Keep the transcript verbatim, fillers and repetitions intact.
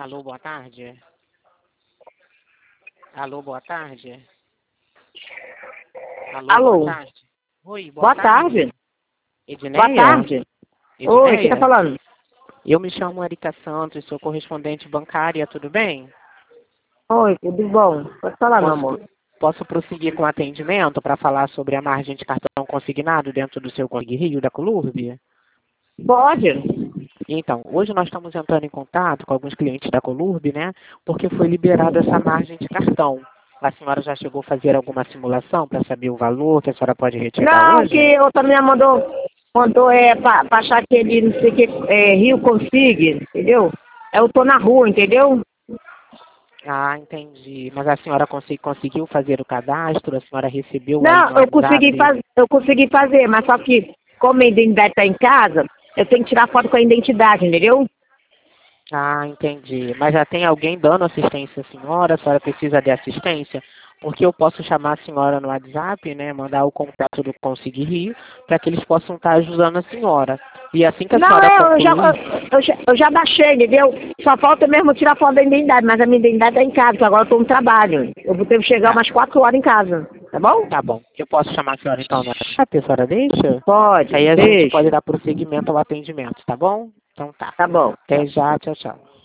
Alô, boa tarde. Alô, boa tarde. Alô, Alô. boa tarde. Oi, boa, Boa tarde. tarde. Edneia? Boa tarde. Edneia? Oi, quem tá falando? Eu me chamo Erika Santos, sou correspondente bancária, tudo bem? Oi, tudo bom? Pode falar, meu Posso, amor. posso prosseguir com o atendimento para falar sobre a margem de cartão consignado dentro do seu Código Rio da Colurb? Pode. Então, hoje nós estamos entrando em contato com alguns clientes da Colurb, né? Porque foi liberada essa margem de cartão. A senhora já chegou a fazer alguma simulação para saber o valor que a senhora pode retirar Não, hoje? que outra menina mandou, mandou é, pra, pra achar que ele, não sei o que, é, Rio consiga, entendeu? Eu tô na rua, entendeu? Ah, entendi. Mas a senhora consegui- conseguiu fazer o cadastro? A senhora recebeu aí Não, no eu consegui, WhatsApp? faz, eu consegui fazer, mas só que, como a identidade tá em casa, eu tenho que tirar foto com a identidade, entendeu? Ah, entendi. Mas já tem alguém dando assistência à senhora? A senhora precisa de assistência? Porque eu posso chamar a senhora no WhatsApp, né? Mandar o contato do Consegui Rio, para que eles possam estar ajudando a senhora. E assim que a Não, senhora é, eu já, concluir... eu, eu já, eu já baixei, entendeu? Só falta mesmo tirar foto da identidade, mas a minha identidade tá em casa, porque agora eu tô no trabalho. Eu vou ter que chegar Tá, umas quatro horas em casa, tá bom? tá bom. Eu posso chamar a senhora então no WhatsApp? A senhora deixa? Pode, Aí a gente pode deixa. dar prosseguimento ao atendimento, tá bom? Então tá. Tá bom. Até já, tchau, tchau.